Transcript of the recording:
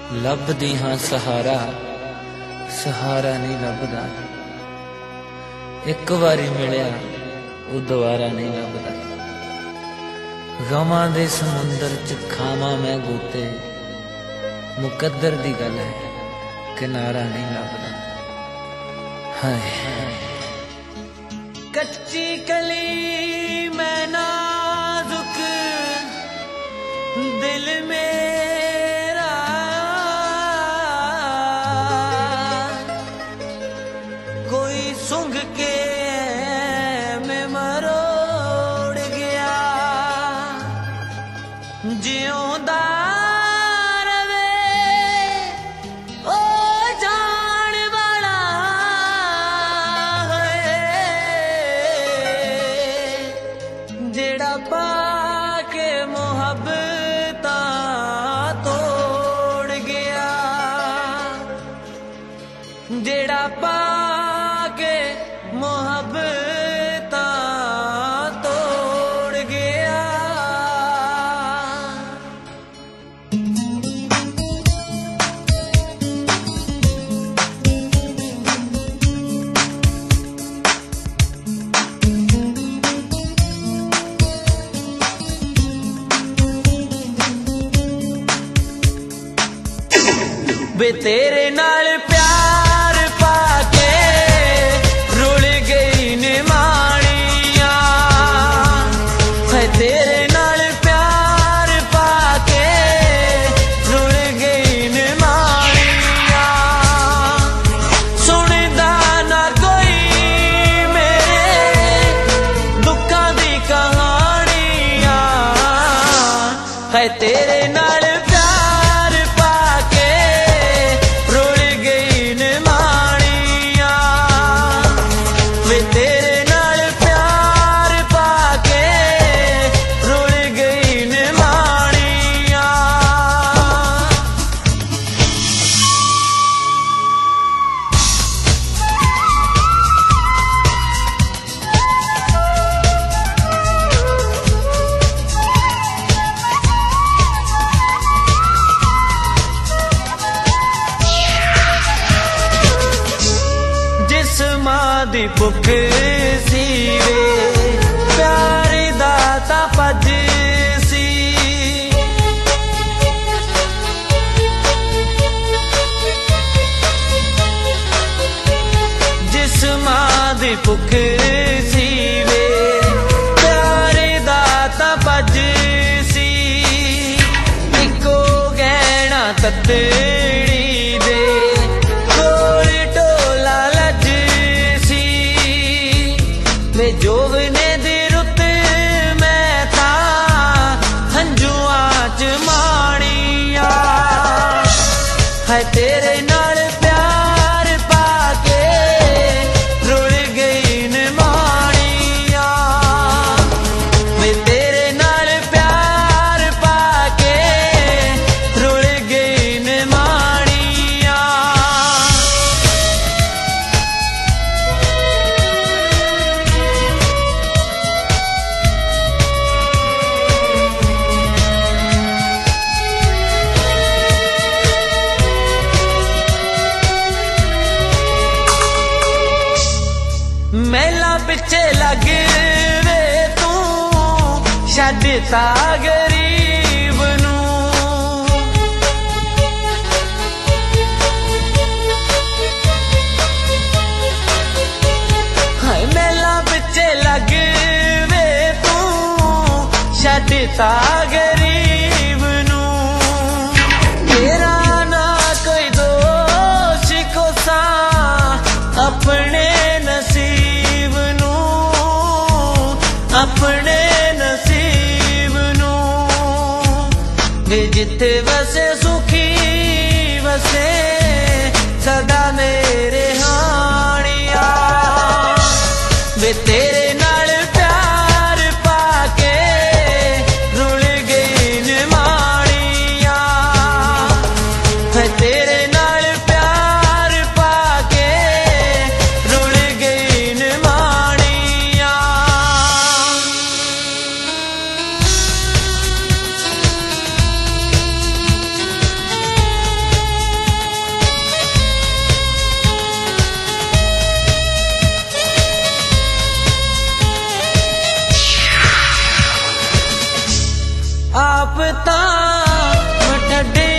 ਲੱਭਦੀ ਹਾਂ ਸਹਾਰਾ, ਸਹਾਰਾ ਨਹੀਂ ਲੱਭਦਾ। ਇੱਕ ਵਾਰੀ ਮਿਲਿਆ ਉਹ ਦੁਬਾਰਾ ਨਹੀਂ ਲੱਭਦਾ। ਗਮਾਂ ਦੇ ਸਮੁੰਦਰ 'ਚ ਖਾਵਾਂ ਮੈਂ ਗੋਤੇ, ਮੁਕੱਦਰ ਦੀ ਗੱਲ ਹੈ ਕਿਨਾਰਾ ਨਹੀਂ ਲੱਭਦਾ। ਹਾਏ ਕੱਚੀ ਕਲੀ ਮੈਂ ਨਾਜ਼ੁਕ ਦਿਲ ਮੇਰਾ, ਕੋਈ ਸੁੰਘ ਕੇ ਮੈਂ ਮਰੋੜ ਗਿਆ। ਜਿਉਂਦਾ पा के मोहब्बत तोड़ गया, जेड़ा पा के मोहब्बत तोड़ गया। वे तेरे नाल प्यार पाके रुल गई ने माड़िया, है तेरे नाल प्यार पाके रुल गई ने माड़िया। सुनदा ना कोई मेरे दुखा दी कहानियां, है तेरे नाल दी भुख सी वे प्यार दाता पज सी, जिस मां दी भुख सी वे प्यार दाता पज सी। इको गहना ततड़ी दे कोल टोला लज वे जोवने दी रुत मैं था हंजुआं च माड़िया, है तेरे नाल प्यार पाके रुल गई न माड़िया। वे तेरे नाल प्यार पाके रुल गई न माड़िया। मेला पिछे लग वे तू छड्डता गरीब नू, हाय मेला पिछे लग वे तू छड्डता गरीब नू। तेरा ना कोई दोष कोसा अपने अपने नसीब नू, वे जिथे वसे सुखी वसे सदा मेरे हानिया। वे तेरे नाल प्यार पाके रुल गई न माड़िया, है तेरे नाल प्यार पाके रुल गई न माड़िया। ਮੈਂ ਠੱਡੇ